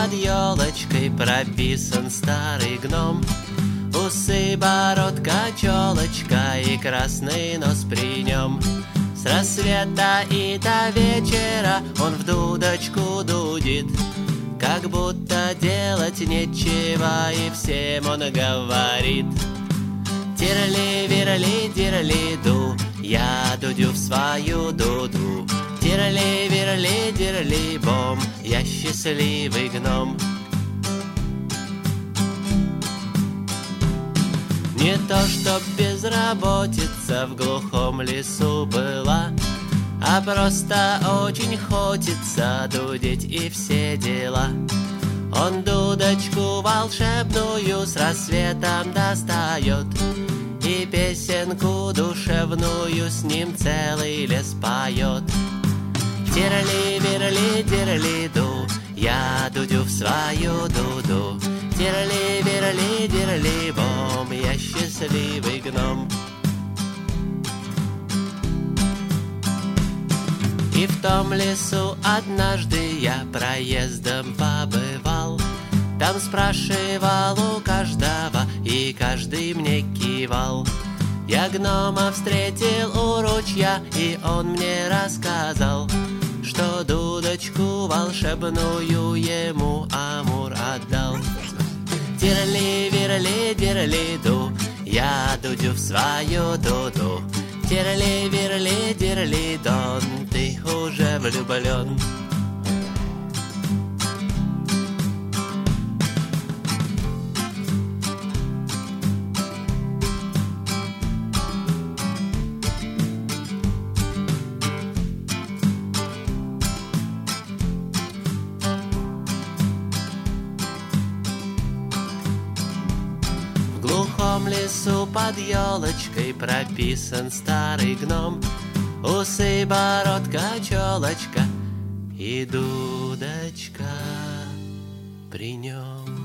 под елочкой прописан старый гном. Усы, бородка, челочка и красный нос при нем. С рассвета и до вечера он в дудочку дудит, как будто делать нечего, и всем он говорит: тирли-вирли-дирли-ду, я дудю в свою дуду. Тирли-вирли-дирли-бом, я счастливый гном. Не то, чтоб безработица в глухом лесу была, а просто очень хочется дудеть и все дела. Он дудочку волшебную с рассветом достает, и песенку душевную с ним целый лес поет. Тирли-вирли-дирли-ду, я дудю в свою дуду. Тирли-вирли-дирли-бом, я счастливый гном. И в том лесу однажды я проездом побывал. Там спрашивал у каждого, и каждый мне кивал. Я гнома встретил у ручья, и он мне рассказал, что дудочку волшебную ему Амур отдал. Тирли-вирли-дирли-ду, я дудю в свою дуду. Тирли-вирли-дирли-дон, ты уже влюблен. В глухом лесу под елочкой прописан старый гном. Усы, бородка, челочка и дудочка при нем.